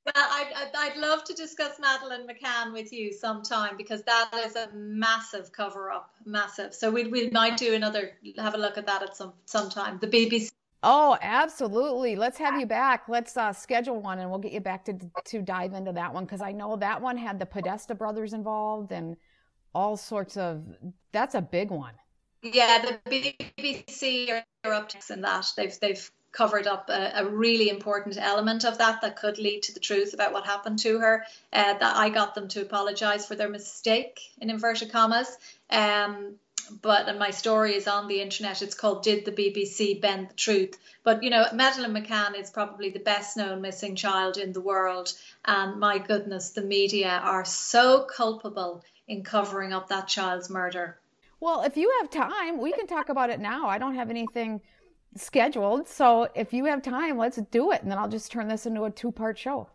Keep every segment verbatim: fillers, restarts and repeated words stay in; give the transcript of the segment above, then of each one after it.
Well, I'd, I'd I'd love to discuss Madeleine McCann with you sometime because that is a massive cover up, massive. So we we might do another, have a look at that at some sometime. The B B C. Oh, absolutely. Let's have you back. Let's uh, schedule one and we'll get you back to to dive into that one because I know that one had the Podesta brothers involved and all sorts of, that's a big one. Yeah, the B B C are up to in that. They've they've covered up a, a really important element of that that could lead to the truth about what happened to her. Uh, that I got them to apologise for their mistake in inverted commas. Um, but and my story is on the internet. It's called "Did the B B C Bend the Truth?" But you know, Madeleine McCann is probably the best known missing child in the world, and my goodness, the media are so culpable in covering up that child's murder. Well, if you have time, we can talk about it now. I don't have anything scheduled. So if you have time, let's do it. And then I'll just turn this into a two part show.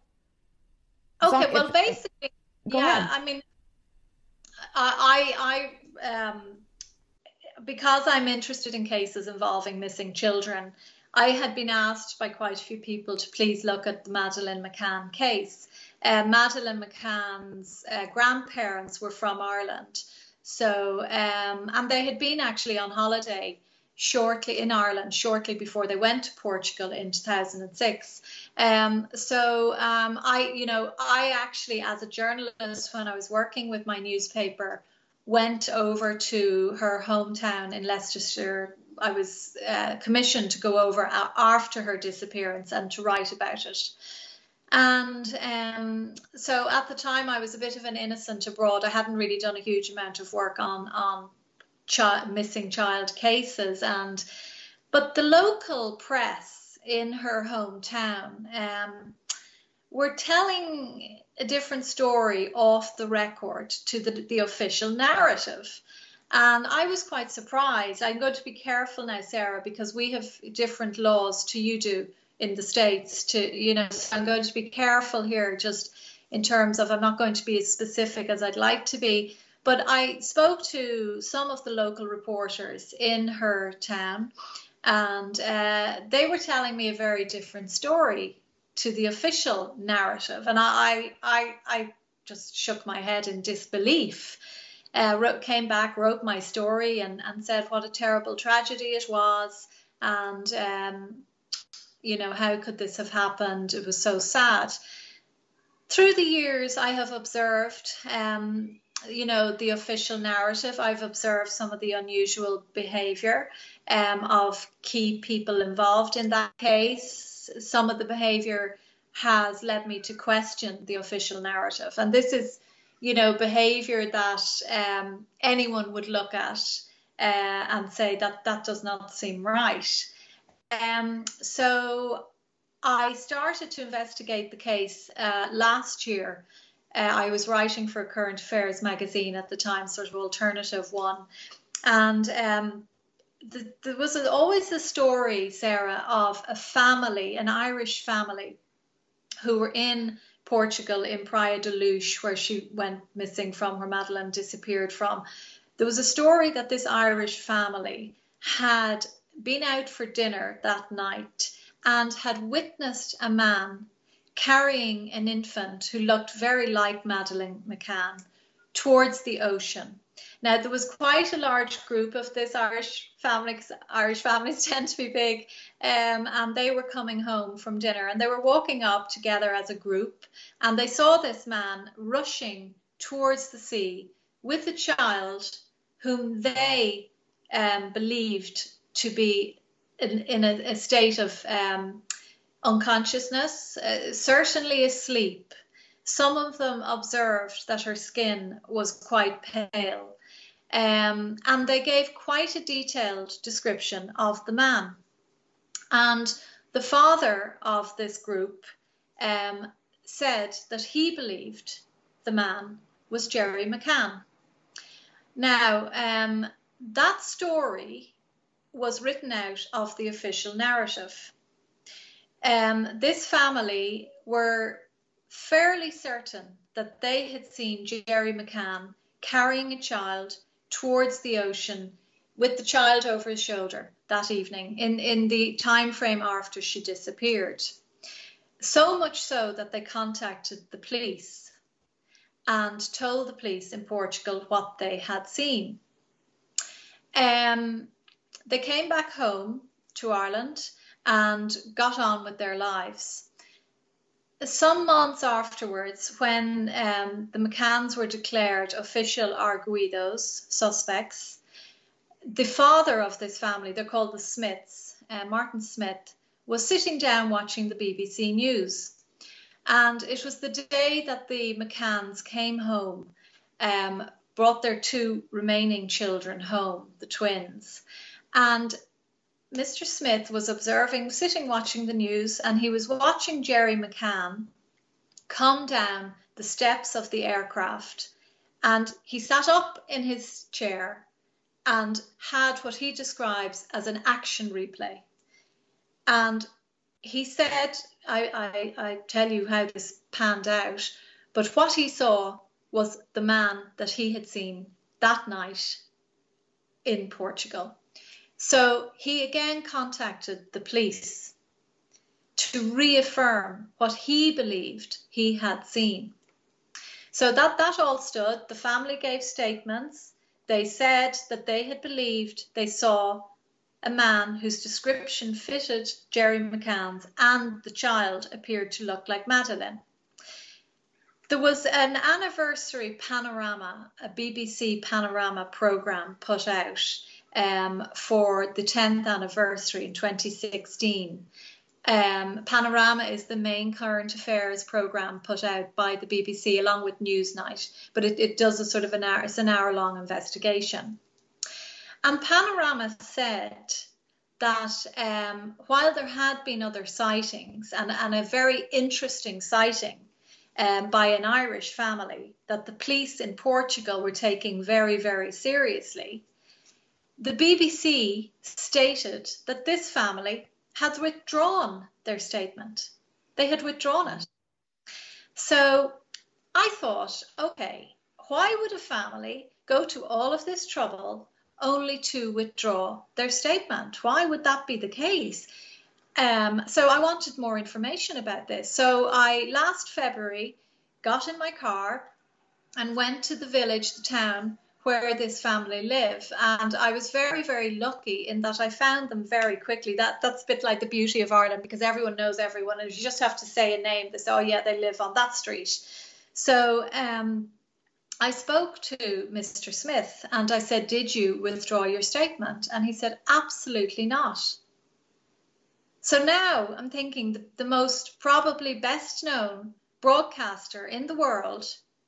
So Okay, if, well, if basically, go yeah. ahead. I mean, I, I, I, um, because I'm interested in cases involving missing children, I had been asked by quite a few people to please look at the Madeleine McCann case. Uh, Madeleine McCann's uh, grandparents were from Ireland, so um, and they had been actually on holiday shortly in Ireland shortly before they went to Portugal in two thousand six. Um, so um, I, you know, I actually, as a journalist, when I was working with my newspaper, went over to her hometown in Leicestershire. I was uh, commissioned to go over a- after her disappearance and to write about it. And um, so at the time, I was a bit of an innocent abroad. I hadn't really done a huge amount of work on on chi- missing child cases, and but the local press in her hometown um, were telling a different story off the record to the, the official narrative. And I was quite surprised. I'm going to be careful now, Sarah, because we have different laws to you do in the States to, you know, so I'm going to be careful here just in terms of I'm not going to be as specific as I'd like to be. But I spoke to some of the local reporters in her town, and uh, they were telling me a very different story to the official narrative. And I, I, I just shook my head in disbelief. Uh, wrote, came back, wrote my story, and, and said what a terrible tragedy it was, and um, you know, how could this have happened? It was so sad. Through the years, I have observed, um, you know, the official narrative. I've observed some of the unusual behaviour um, of key people involved in that case. Some of the behaviour has led me to question the official narrative, and this is, you know, behaviour that um, anyone would look at uh, and say that that does not seem right. Um, so I started to investigate the case uh, last year. Uh, I was writing for a current affairs magazine at the time, sort of alternative one. And um, the, there was always the story, Sarah, of a family, an Irish family, who were in Portugal in Praia da Luz, where she went missing from, where Madeleine disappeared from. There was a story that this Irish family had been out for dinner that night and had witnessed a man carrying an infant who looked very like Madeleine McCann towards the ocean. Now, there was quite a large group of this Irish family, 'cause Irish families tend to be big, um, and they were coming home from dinner and they were walking up together as a group, and they saw this man rushing towards the sea with a child whom they um, believed to be in, in a, a state of um, unconsciousness, uh, certainly asleep. Some of them observed that her skin was quite pale, um, and they gave quite a detailed description of the man. And the father of this group um, said that he believed the man was Gerry McCann. Now, um, that story was written out of the official narrative. Um, this family were fairly certain that they had seen Gerry McCann carrying a child towards the ocean with the child over his shoulder that evening in, in the time frame after she disappeared. So much so that they contacted the police and told the police in Portugal what they had seen. Um, they came back home to Ireland and got on with their lives. Some months afterwards, when um, the McCanns were declared official arguidos, suspects, the father of this family, they're called the Smiths, uh, Martin Smith, was sitting down watching the B B C News. And it was the day that the McCanns came home, um, brought their two remaining children home, the twins. And Mister Smith was observing, sitting watching the news, and he was watching Gerry McCann come down the steps of the aircraft. And he sat up in his chair and had what he describes as an action replay. And he said, I, I, I tell you how this panned out, but what he saw was the man that he had seen that night in Portugal. So he again contacted the police to reaffirm what he believed he had seen. So that, that all stood. The family gave statements. They said that they had believed they saw a man whose description fitted Gerry McCann's, and the child appeared to look like Madeleine. There was an anniversary panorama, a B B C panorama programme put out um, for the tenth anniversary in twenty sixteen. Um, Panorama is the main current affairs programme put out by the B B C along with Newsnight, but it, it does a sort of an hour, it's an hour long investigation. And Panorama said that um, while there had been other sightings, and, and a very interesting sighting um, by an Irish family that the police in Portugal were taking very, very seriously, the B B C stated that this family had withdrawn their statement. They had withdrawn it. So I thought, okay, why would a family go to all of this trouble only to withdraw their statement? Why would that be the case? Um, so I wanted more information about this. So I, last February, got in my car and went to the village, the town, where this family live. And I was very, very lucky in that I found them very quickly. That That's a bit like the beauty of Ireland, because everyone knows everyone, and you just have to say a name. They say, oh yeah, they live on that street. So um, I spoke to Mister Smith and I said, did you withdraw your statement? And he said, absolutely not. So now I'm thinking the, the most probably best known broadcaster in the world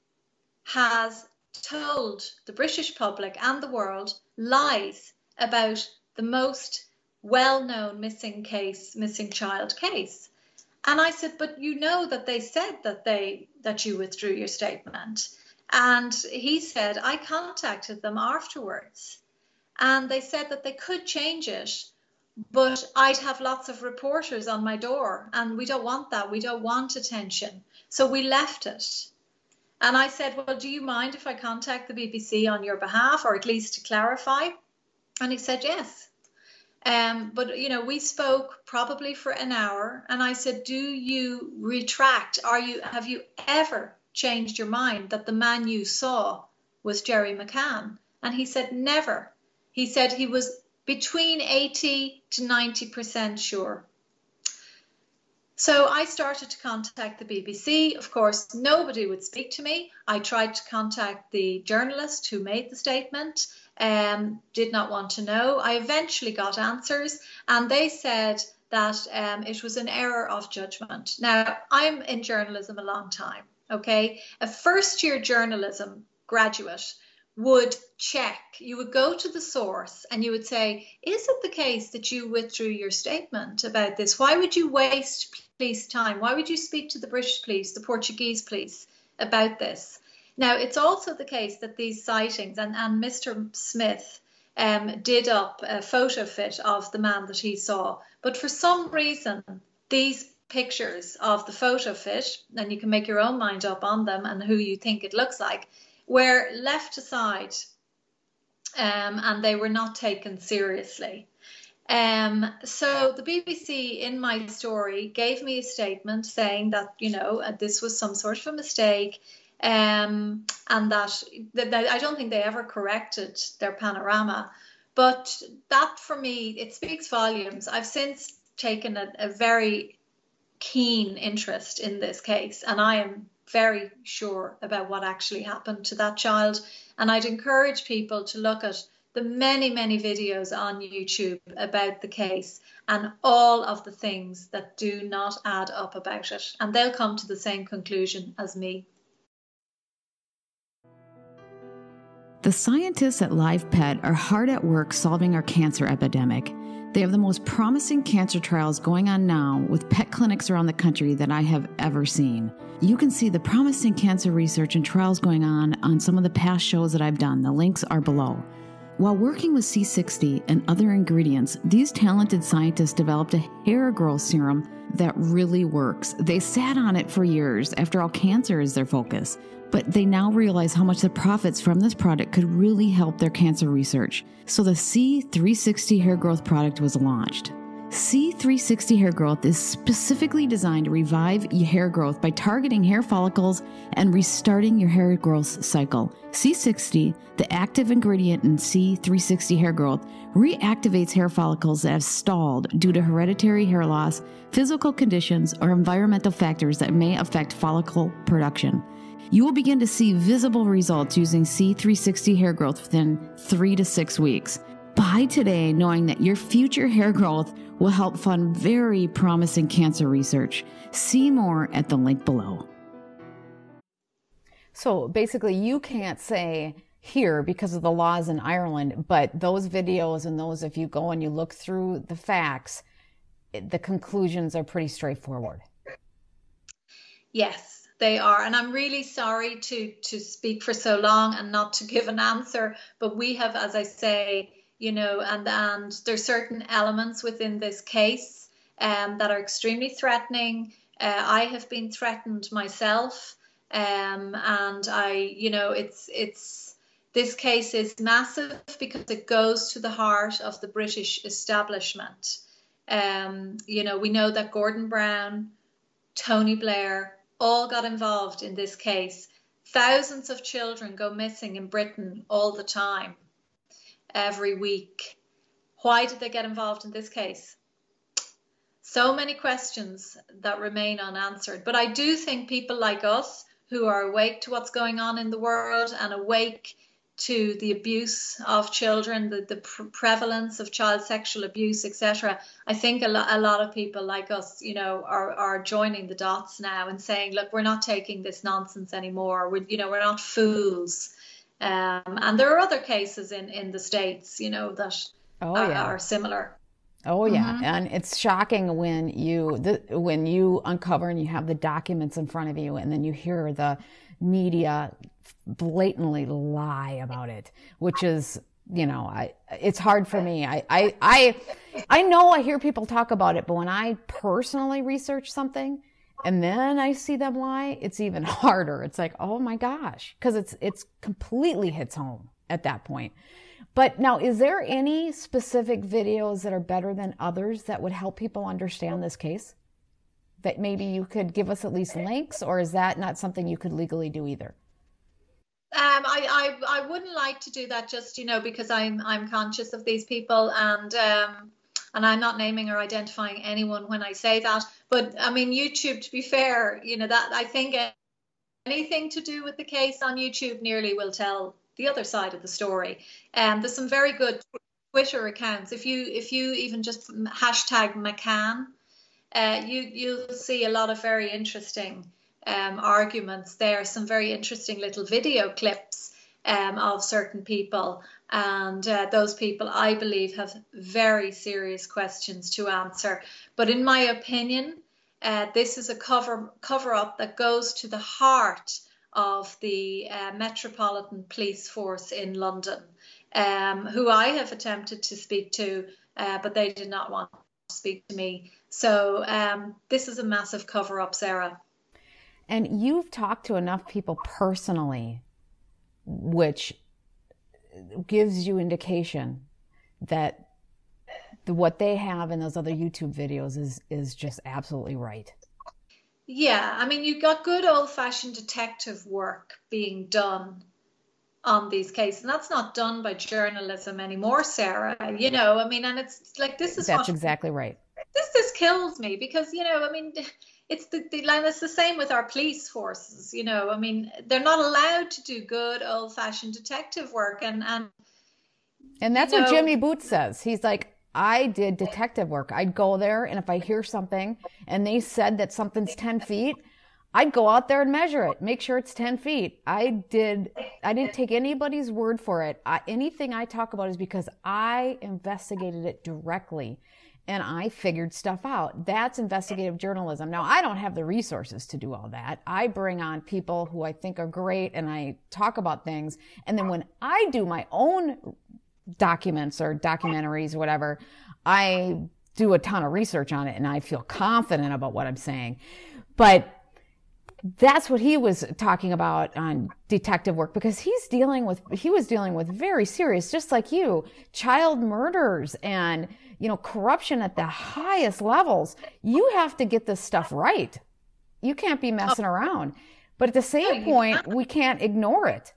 has told the British public and the world lies about the most well-known missing case, missing child case. And I said, but you know that they said that they that you withdrew your statement. And he said, I contacted them afterwards and they said that they could change it, but I'd have lots of reporters on my door and we don't want that. We don't want attention. So we left it. And I said, well, do you mind if I contact the B B C on your behalf, or at least to clarify? And he said, yes. Um, but, you know, we spoke probably for an hour and I said, do you retract? Are you, have you ever changed your mind that the man you saw was Gerry McCann? And he said, never. He said he was between eighty to ninety percent sure. So I started to contact the B B C. Of course, nobody would speak to me. I tried to contact the journalist who made the statement, um, did not want to know. I eventually got answers and they said that um, it was an error of judgment. Now, I'm in journalism a long time, okay? A first year journalism graduate would check, you would go to the source and you would say, is it the case that you withdrew your statement about this? Why would you waste police time? Why would you speak to the British police, the Portuguese police about this? Now, it's also the case that these sightings, and, and Mister Smith um, did up a photo fit of the man that he saw, but for some reason, these pictures of the photo fit, and you can make your own mind up on them and who you think it looks like, were left aside um, and they were not taken seriously. Um, so the B B C in my story gave me a statement saying that, you know, uh, this was some sort of a mistake, um, and that, that, that I don't think they ever corrected their panorama. But that for me, it speaks volumes. I've since taken a, a very keen interest in this case, and I am very sure about what actually happened to that child. And I'd encourage people to look at the many, many videos on YouTube about the case and all of the things that do not add up about it. And they'll come to the same conclusion as me. The scientists at LivePet are hard at work solving our cancer epidemic. They have the most promising cancer trials going on now with pet clinics around the country that I have ever seen. You can see the promising cancer research and trials going on on some of the past shows that I've done. The links are below. While working with C sixty and other ingredients, these talented scientists developed a hair growth serum that really works. They sat on it for years. After all, cancer is their focus. But they now realize how much the profits from this product could really help their cancer research. So the C three sixty hair growth product was launched. C three sixty hair growth is specifically designed to revive your hair growth by targeting hair follicles and restarting your hair growth cycle. C sixty, the active ingredient in C three sixty hair growth, reactivates hair follicles that have stalled due to hereditary hair loss, physical conditions, or environmental factors that may affect follicle production. You will begin to see visible results using C three sixty hair growth within three to six weeks. Buy today knowing that your future hair growth will help fund very promising cancer research. See more at the link below. So basically you can't say here because of the laws in Ireland, but those videos and those, if you go and you look through the facts, the conclusions are pretty straightforward. Yes, they are. And I'm really sorry to, to speak for so long and not to give an answer, but we have, as I say, you know, and, and there's certain elements within this case um, that are extremely threatening. Uh, I have been threatened myself. Um, and I, you know, it's, it's, this case is massive because it goes to the heart of the British establishment. Um, you know, we know that Gordon Brown, Tony Blair, all got involved in this case. Thousands of children go missing in Britain all the time, every week. Why did they get involved in this case? So many questions that remain unanswered. But I do think people like us who are awake to what's going on in the world and awake to the abuse of children, the, the pre prevalence of child sexual abuse, et cetera. I think a, lo a lot of people like us, you know, are, are joining the dots now and saying, look, we're not taking this nonsense anymore. We're, you know, we're not fools. Um, and there are other cases in, in the States, you know, that oh, are, yeah. are similar. Oh yeah, Mm-hmm. and it's shocking when you the, when you uncover and you have the documents in front of you, and then you hear the media blatantly lie about it, which is, you know, I it's hard for me. I I I I know I hear people talk about it, but when I personally research something and then I see them lie, it's even harder. It's like, oh my gosh, because it's it's completely hits home at that point. But now, is there any specific videos that are better than others that would help people understand this case? That maybe you could give us at least links, or is that not something you could legally do either? Um, I, I, I wouldn't like to do that just, you know, because I'm, I'm conscious of these people, and, um, and I'm not naming or identifying anyone when I say that. But I mean, YouTube, to be fair, you know, that I think anything to do with the case on YouTube nearly will tell the other side of the story. Um, there's some very good Twitter accounts. If you if you even just hashtag McCann, uh, you you'll see a lot of very interesting um, arguments there. Some very interesting little video clips um, of certain people, and uh, those people, I believe, have very serious questions to answer. But in my opinion, uh, this is a cover cover up that goes to the heart of the uh, Metropolitan Police Force in London, um, who I have attempted to speak to, uh, but they did not want to speak to me. So um, this is a massive cover-up, Sarah. And you've talked to enough people personally, which gives you indication that the, what they have in those other YouTube videos is is just absolutely right. Yeah, I mean, you've got good old-fashioned detective work being done on these cases, and that's not done by journalism anymore, Sarah. You know, I mean, and it's like, this is that's what, exactly right. This this kills me, because, you know, I mean, it's the, the and it's the same with our police forces. You know, I mean, they're not allowed to do good old-fashioned detective work, and and and that's you know, what Jimmy Boots says. He's like, I did detective work. I'd go there, and if I hear something and they said that something's ten feet, I'd go out there and measure it, make sure it's ten feet. I did, I didn't take anybody's word for it. I, anything I talk about is because I investigated it directly and I figured stuff out. That's investigative journalism. Now, I don't have the resources to do all that. I bring on people who I think are great and I talk about things. And then when I do my own documents or documentaries or whatever, I do a ton of research on it and I feel confident about what I'm saying. But that's what he was talking about on detective work, because he's dealing with, he was dealing with very serious, just like you, child murders and, you know, corruption at the highest levels. You have to get this stuff right. You can't be messing around. But at the same point, we can't ignore it.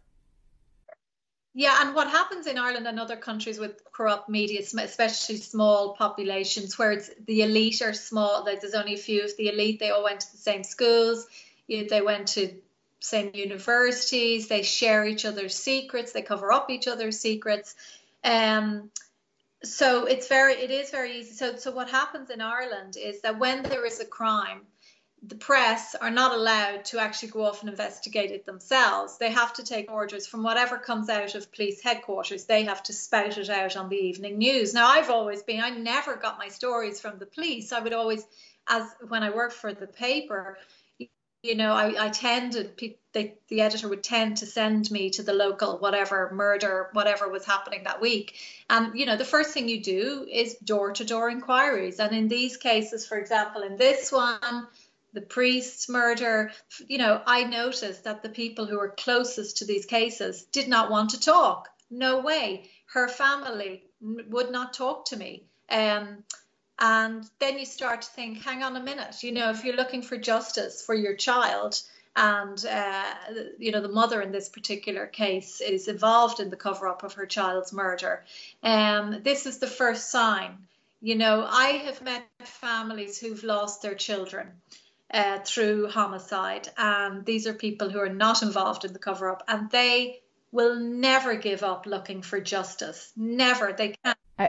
Yeah, and what happens in Ireland and other countries with corrupt media, especially small populations where it's the elite are small, there's only a few of the elite, they all went to the same schools, they went to same universities, they share each other's secrets, they cover up each other's secrets. Um, so it's very, it is very easy. So, so what happens in Ireland is that when there is a crime, the press are not allowed to actually go off and investigate it themselves. They have to take orders from whatever comes out of police headquarters. They have to spout it out on the evening news. Now, I've always been, I never got my stories from the police. I would always, as when I worked for the paper, you know, I, I tended, they, the editor would tend to send me to the local whatever murder, whatever was happening that week. And, you know, the first thing you do is door-to-door inquiries. And in these cases, for example, in this one, the priest's murder, you know, I noticed that the people who were closest to these cases did not want to talk. No way. Her family would not talk to me. Um, and then you start to think, hang on a minute, you know, if you're looking for justice for your child, and, uh, you know, the mother in this particular case is involved in the cover-up of her child's murder, um, this is the first sign. You know, I have met families who've lost their children Uh, through homicide, and these are people who are not involved in the cover-up, and they will never give up looking for justice. Never. They can't. Uh,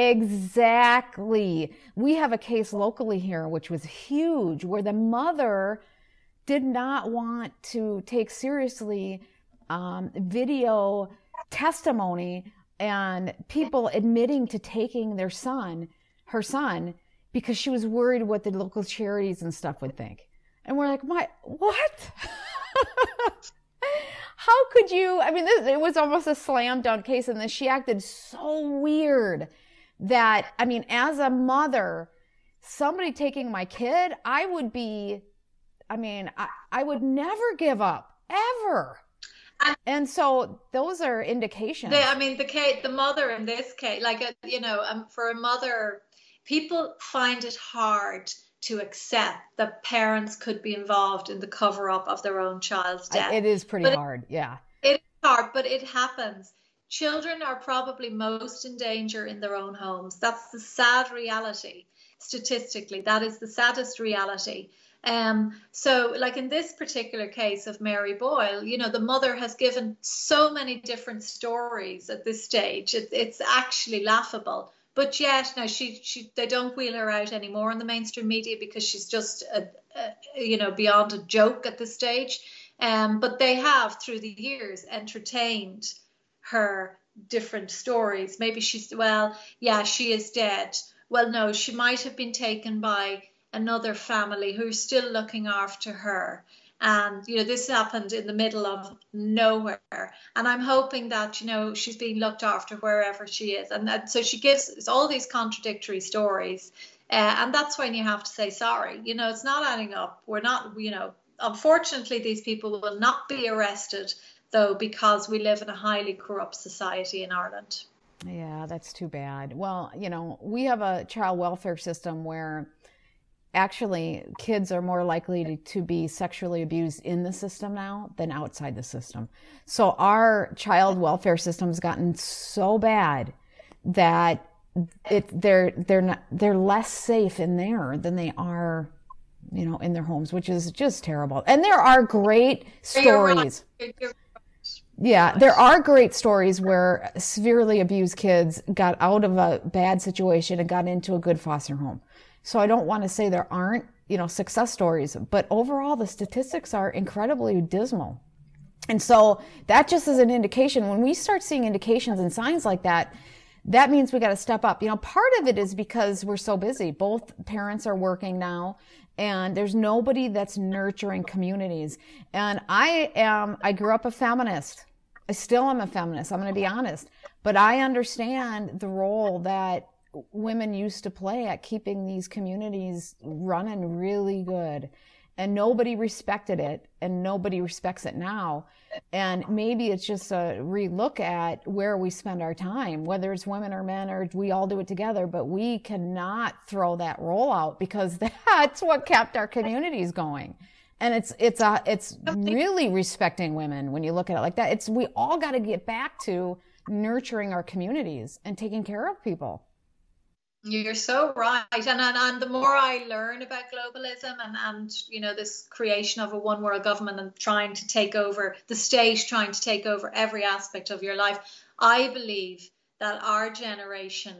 exactly. We have a case locally here which was huge, where the mother did not want to take seriously um, video testimony and people admitting to taking their son, her son, because she was worried what the local charities and stuff would think. And we're like, what? What? How could you? I mean, this, it was almost a slam dunk case, and then she acted so weird that, I mean, as a mother, somebody taking my kid, I would be, I mean, I, I would never give up, ever. And so those are indications. They, I mean, the case, the mother in this case, like, a, you know, um, for a mother, people find it hard to accept that parents could be involved in the cover-up of their own child's death. It is pretty but hard, yeah. It is hard, but it happens. Children are probably most in danger in their own homes. That's the sad reality. Statistically, that is the saddest reality. Um, so, like in this particular case of Mary Boyle, you know, the mother has given so many different stories at this stage. It, it's actually laughable. But yet, now she, she, they don't wheel her out anymore in the mainstream media because she's just, a, a, you know, beyond a joke at this stage. Um, but they have, through the years, entertained her different stories. Maybe she's, well, yeah, she is dead. Well, no, she might have been taken by another family who's still looking after her. And, you know, this happened in the middle of nowhere. And I'm hoping that, you know, she's being looked after wherever she is. And that, so she gives all these contradictory stories. Uh, and that's when you have to say, sorry, you know, it's not adding up. We're not, you know, unfortunately, these people will not be arrested, though, because we live in a highly corrupt society in Ireland. Yeah, that's too bad. Well, you know, we have a child welfare system where actually kids are more likely to, to be sexually abused in the system now than outside the system. So our child welfare system's gotten so bad that it they're they're not they're less safe in there than they are, you know, in their homes, which is just terrible. And there are great stories. Yeah, there are great stories where severely abused kids got out of a bad situation and got into a good foster home. So I don't want to say there aren't, you know, success stories, but overall the statistics are incredibly dismal. And so that just is an indication. When we start seeing indications and signs like that, that means we got to step up. You know, part of it is because we're so busy. Both parents are working now, and there's nobody that's nurturing communities. And I am, I grew up a feminist. I still am a feminist. I'm going to be honest. But I understand the role that women used to play at keeping these communities running really good. And nobody respected it, and nobody respects it now. And maybe it's just a relook at where we spend our time, whether it's women or men, or we all do it together, but we cannot throw that role out, because that's what kept our communities going. And it's, it's, a, it's really respecting women when you look at it like that. It's, we all got to get back to nurturing our communities and taking care of people. You're so right. And, and and the more I learn about globalism and, and, you know, this creation of a one world government and trying to take over the state, trying to take over every aspect of your life, I believe that our generation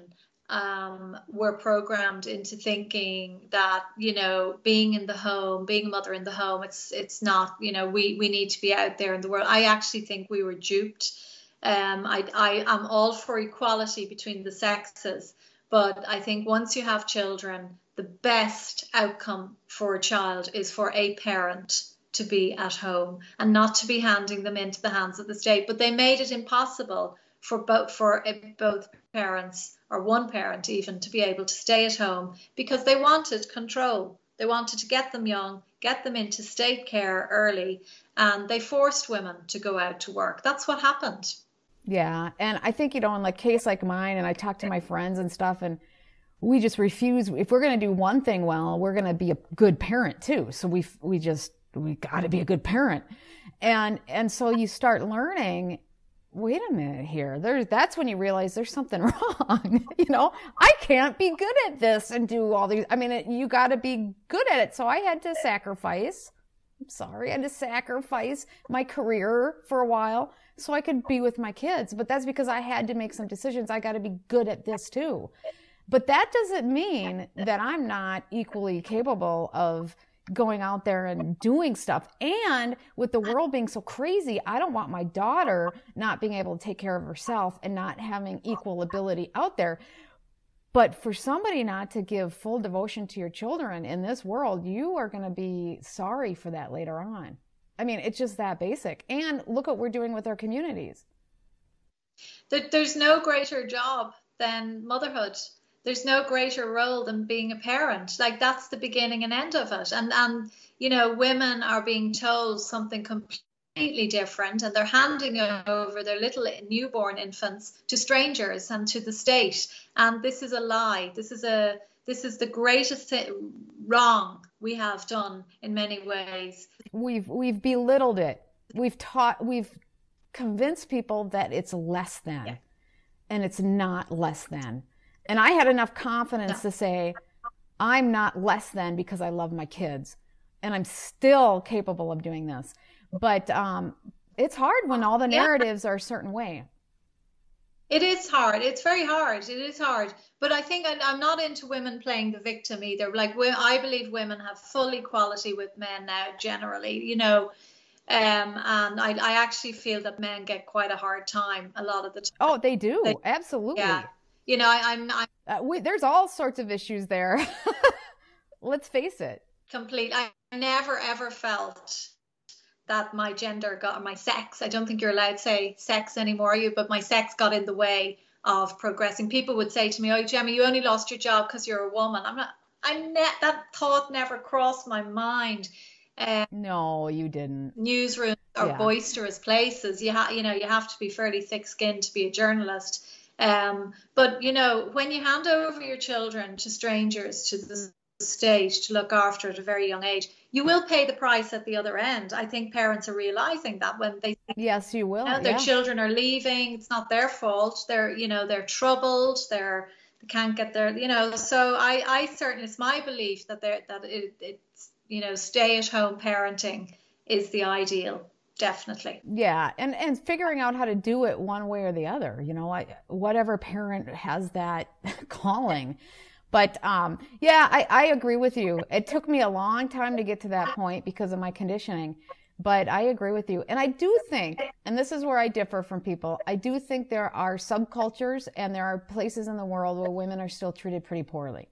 um, were programmed into thinking that, you know, being in the home, being a mother in the home, it's it's not, you know, we, we need to be out there in the world. I actually think we were duped. Um, I, I am all for equality between the sexes. But I think once you have children, the best outcome for a child is for a parent to be at home and not to be handing them into the hands of the state. But they made it impossible for both for both parents, or one parent even, to be able to stay at home, because they wanted control. They wanted to get them young, get them into state care early, and they forced women to go out to work. That's what happened. Yeah. And I think, you know, in like case like mine, and I talk to my friends and stuff, and we just refuse. If we're going to do one thing well, we're going to be a good parent too. So we, we just, we got to be a good parent. And, and so you start learning, wait a minute here. There's, that's when you realize there's something wrong. You know, I can't be good at this and do all these. I mean, it, you got to be good at it. So I had to sacrifice. I'm sorry. I had to sacrifice my career for a while so I could be with my kids. But that's because I had to make some decisions. I got to be good at this too. But that doesn't mean that I'm not equally capable of going out there and doing stuff. And with the world being so crazy, I don't want my daughter not being able to take care of herself and not having equal ability out there. But for somebody not to give full devotion to your children in this world, you are going to be sorry for that later on. I mean, it's just that basic. And look what we're doing with our communities. There's no greater job than motherhood. There's no greater role than being a parent. Like, that's the beginning and end of it. And, and you know, women are being told something completely different, and they're handing over their little newborn infants to strangers and to the state. And this is a lie. This is a this is the greatest thing, wrong we have done in many ways. We've we've belittled it. We've taught we've convinced people that it's less than, yeah. And it's not less than. And I had enough confidence no. to say, I'm not less than because I love my kids, and I'm still capable of doing this. But um, it's hard when all the narratives yeah. are a certain way. It is hard. It's very hard. It is hard. But I think I, I'm not into women playing the victim either. Like, we, I believe women have full equality with men now, generally, you know. Um, and I, I actually feel that men get quite a hard time a lot of the time. Oh, they do. They, Absolutely. Yeah. You know, I, I'm. I'm uh, we, there's all sorts of issues there. Let's face it. Complete. I never ever felt that my gender got, my sex, I don't think you're allowed to say sex anymore, are you? But my sex got in the way of progressing. People would say to me, "Oh, Gemma, you only lost your job because you're a woman." I'm not. I ne- that thought never crossed my mind. Um, no, you didn't. Newsrooms are yeah. boisterous places. You ha- you know, you have to be fairly thick-skinned to be a journalist. Um, but, you know, when you hand over your children to strangers, to the state to look after at a very young age, you will pay the price at the other end. I think parents are realizing that when they yes, you will. You know, their yeah. children are leaving. It's not their fault. They're, you know, they're troubled. They're, they can't get their, you know. So I, I certainly, it's my belief that they're, that it, it's, you know, stay-at-home parenting is the ideal. Definitely. Yeah, and and figuring out how to do it one way or the other. You know, I, whatever parent has that calling. But um, yeah, I, I agree with you. It took me a long time to get to that point because of my conditioning. But I agree with you. And I do think, and this is where I differ from people, I do think there are subcultures and there are places in the world where women are still treated pretty poorly.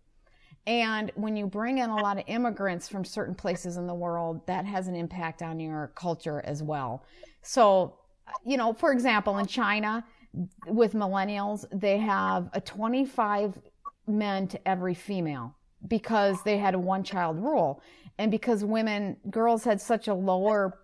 And when you bring in a lot of immigrants from certain places in the world, that has an impact on your culture as well. So, you know, for example, in China, with millennials, they have a twenty-five men to every female because they had a one-child rule. And because women, girls had such a lower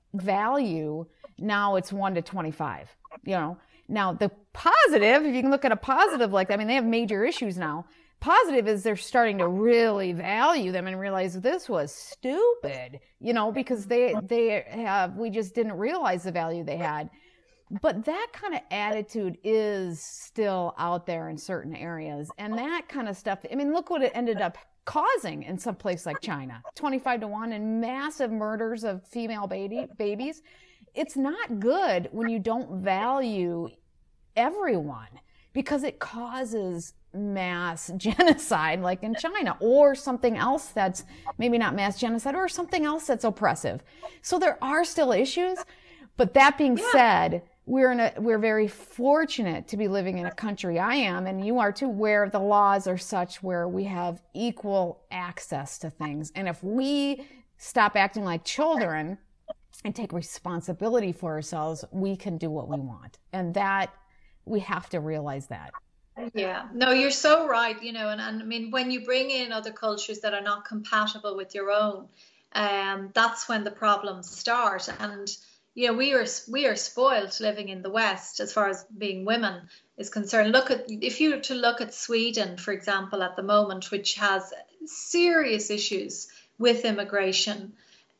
value, now it's one to twenty-five, you know. Now, the positive, if you can look at a positive like that, I mean, they have major issues now. Positive is they're starting to really value them and realize this was stupid, you know, because they, they have, we just didn't realize the value they had. But that kind of attitude is still out there in certain areas. And that kind of stuff, I mean, look what it ended up causing in some place like China, twenty-five to one and massive murders of female baby, babies. It's not good when you don't value everyone because it causes mass genocide like in China or something else that's maybe not mass genocide or something else that's oppressive. So there are still issues. But that being yeah. said, we're in a, we're very fortunate to be living in a country, I am, and you are too, where the laws are such where we have equal access to things. And if we stop acting like children and take responsibility for ourselves, we can do what we want. And that, we have to realize that. Yeah, no, you're so right. You know, and, and I mean, when you bring in other cultures that are not compatible with your own, um, that's when the problems start. And you know, we are we are spoiled living in the West as far as being women is concerned. Look at, if you were to look at Sweden, for example, at the moment, which has serious issues with immigration.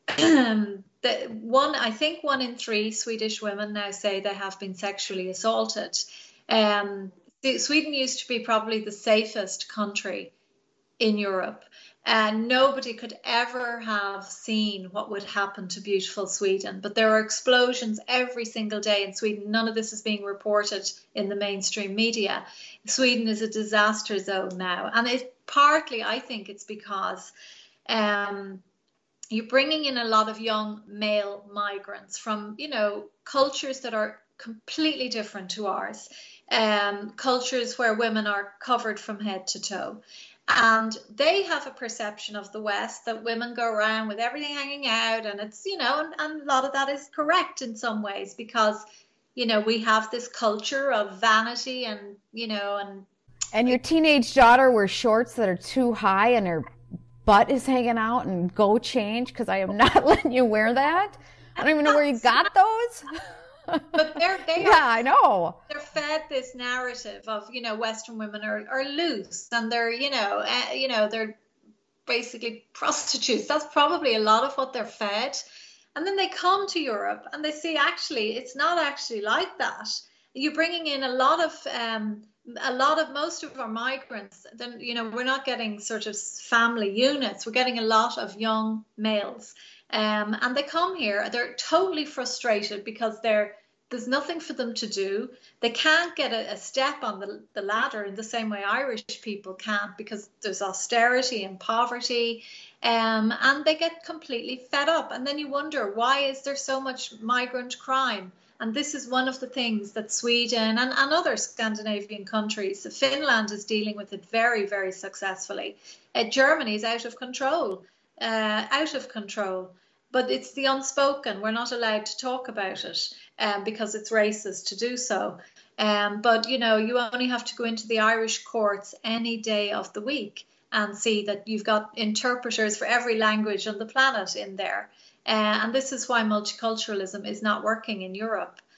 the one, I think one in three Swedish women now say they have been sexually assaulted. Um, Sweden used to be probably the safest country in Europe. And nobody could ever have seen what would happen to beautiful Sweden. But there are explosions every single day in Sweden. None of this is being reported in the mainstream media. Sweden is a disaster zone now. And it partly, I think it's because um, you're bringing in a lot of young male migrants from, you know, cultures that are completely different to ours. Um, cultures where women are covered from head to toe. And they have a perception of the West that women go around with everything hanging out, and it's, you know, and, and a lot of that is correct in some ways because, you know, we have this culture of vanity and, you know, and. And your teenage daughter wears shorts that are too high and her butt is hanging out and go change because I am not letting you wear that. I don't even know where you got those. But they're they yeah, are, I know. They're fed this narrative of, you know, Western women are, are loose and they're, you know, uh, you know, they're basically prostitutes. That's probably a lot of what they're fed. And then they come to Europe and they see actually it's not actually like that. You're bringing in a lot of um, a lot of most of our migrants. Then, you know, we're not getting sort of family units. We're getting a lot of young males. Um, and they come here, they're totally frustrated because they're, there's nothing for them to do. They can't get a, a step on the, the ladder in the same way Irish people can't because there's austerity and poverty. Um, and they get completely fed up. And then you wonder, why is there so much migrant crime? And this is one of the things that Sweden and, and other Scandinavian countries, Finland is dealing with it very, very successfully. Uh, Germany is out of control. Uh, out of control, but it's the unspoken. We're not allowed to talk about it um, because it's racist to do so. Um, but, you know, you only have to go into the Irish courts any day of the week and see that you've got interpreters for every language on the planet in there. Uh, and this is why multiculturalism is not working in Europe.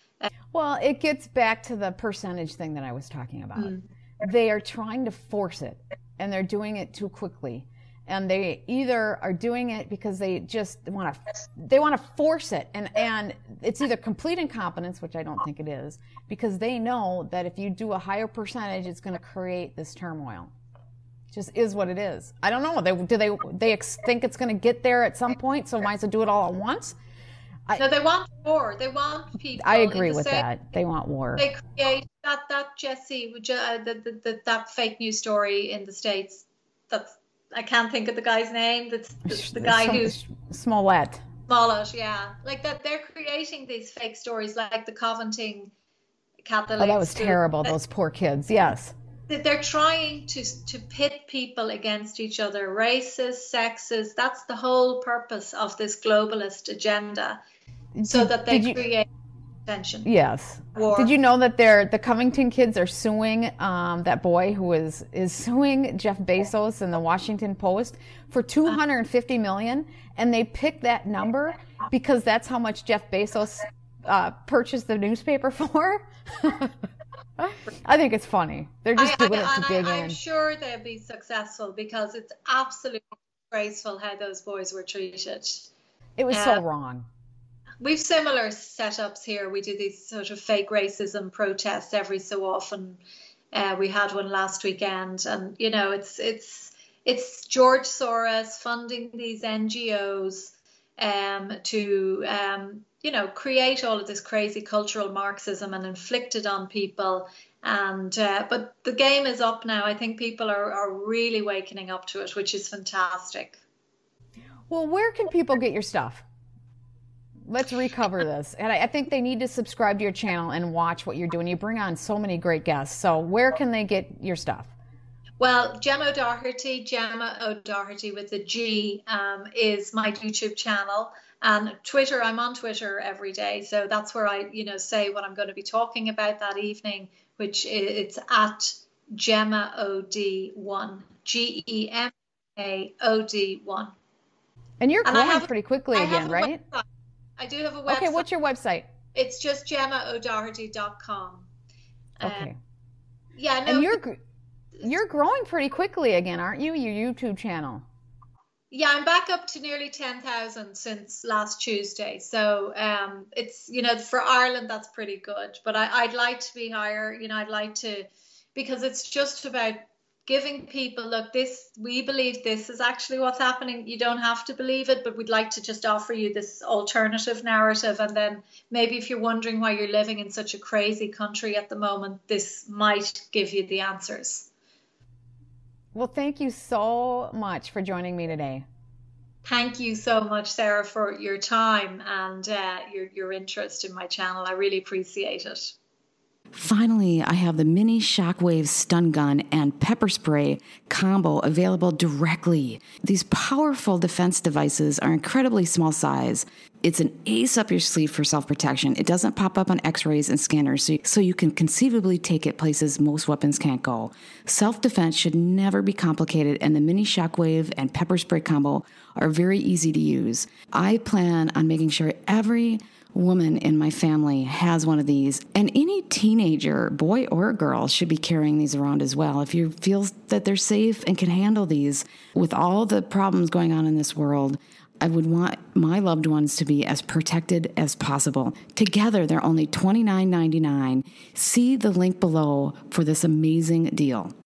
Well, it gets back to the percentage thing that I was talking about. Mm. They are trying to force it, and they're doing it too quickly. And they either are doing it because they just want to, they want to force it. And, and it's either complete incompetence, which I don't think it is, because they know that if you do a higher percentage, it's going to create this turmoil. It just is what it is. I don't know. They, do they, they ex- think it's going to get there at some point, so might as well do it all at once? I, no, they want war. They want people. I agree with that. They want war. They create that, that Jesse, uh, the, the, the, that fake news story in the States. That's, I can't think of the guy's name. That's the, the guy who's Smollett. Smollett, yeah. Like that, they're creating these fake stories, like the Coventing Catholic. Oh, that was terrible. Those poor kids. Yes. They're trying to to pit people against each other, races, sexes. That's the whole purpose of this globalist agenda, so that they you, create tension. Yes. War. Did you know that they're the Covington kids are suing um, that boy who is is suing Jeff Bezos and the Washington Post for two hundred fifty million dollars, and they picked that number because that's how much Jeff Bezos uh, purchased the newspaper for. I think it's funny. They're just I, doing I, it to dig I, in. I'm sure they'll be successful because it's absolutely disgraceful how those boys were treated. It was uh, so wrong. We've similar setups here. We do these sort of fake racism protests every so often. Uh, we had one last weekend, and you know, it's it's it's George Soros funding these N G Os um, to um, you know, create all of this crazy cultural Marxism and inflict it on people. And uh, but the game is up now. I think people are, are really wakening up to it, which is fantastic. Well, where can people get your stuff? Let's recover this. And I, I think they need to subscribe to your channel and watch what you're doing. You bring on so many great guests. So where can they get your stuff? Well, Gemma O'Doherty, Gemma O'Doherty with a G, um, is my YouTube channel. And Twitter, I'm on Twitter every day. So that's where I, you know, say what I'm going to be talking about that evening, which it's at Gemma O D one, G E M A O D one. And you're growing have, pretty quickly I again, right? Website. I do have a website. Okay, what's your website? It's just gemma o'doherty dot com. Okay. Um, yeah, no. And you're you're growing pretty quickly again, aren't you? Your YouTube channel. Yeah, I'm back up to nearly ten thousand since last Tuesday. So um, it's, you know, for Ireland, that's pretty good. But I, I'd like to be higher. You know, I'd like to, because it's just about giving people, look, this, we believe this is actually what's happening. You don't have to believe it, but we'd like to just offer you this alternative narrative. And then maybe if you're wondering why you're living in such a crazy country at the moment, this might give you the answers. Well, thank you so much for joining me today. Thank you so much, Sarah, for your time and uh, your, your interest in my channel. I really appreciate it. Finally, I have the Mini Shockwave Stun Gun and Pepper Spray combo available directly. These powerful defense devices are incredibly small size. It's an ace up your sleeve for self-protection. It doesn't pop up on x-rays and scanners, so, so you can conceivably take it places most weapons can't go. Self-defense should never be complicated, and the Mini Shockwave and Pepper Spray combo are very easy to use. I plan on making sure every woman in my family has one of these, and any teenager, boy or girl, should be carrying these around as well. If you feel that they're safe and can handle these, with all the problems going on in this world, I would want my loved ones to be as protected as possible. Together, they're only twenty-nine ninety-nine. See the link below for this amazing deal.